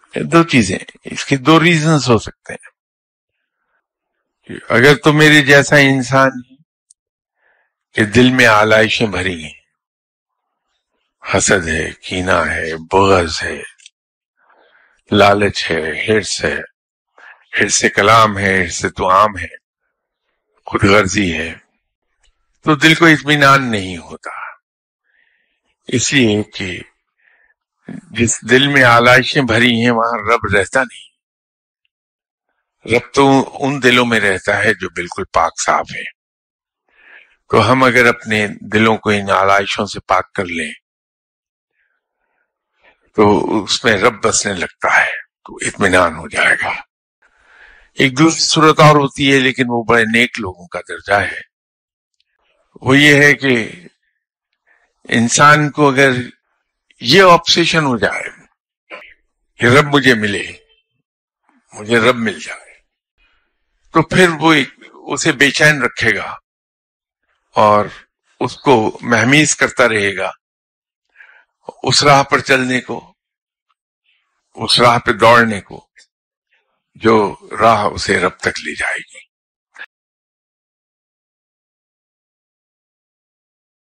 دو چیزیں، اس کے دو ریزنز ہو سکتے ہیں. اگر تو میرے جیسا انسان ہے کہ دل میں آلائشیں بھری ہیں، حسد ہے، کینہ ہے، بغض ہے، لالچ ہے، حرص کلام ہے، حرص طعام ہے، خود غرضی ہے، تو دل کو اطمینان نہیں ہوتا. اس لیے کہ جس دل میں آلائشیں بھری ہیں وہاں رب رہتا نہیں. رب تو ان دلوں میں رہتا ہے جو بالکل پاک صاف ہے. تو ہم اگر اپنے دلوں کو ان آلائشوں سے پاک کر لیں تو اس میں رب بسنے لگتا ہے، تو اطمینان ہو جائے گا. ایک دوسری صورت اور ہوتی ہے، لیکن وہ بڑے نیک لوگوں کا درجہ ہے. وہ یہ ہے کہ انسان کو اگر یہ آبسیشن ہو جائے کہ رب مجھے ملے، مجھے رب مل جائے، تو پھر وہ اسے بے چین رکھے گا اور اس کو مہمیز کرتا رہے گا اس راہ پر چلنے کو، اس راہ پہ دوڑنے کو جو راہ اسے رب تک لے جائے گی.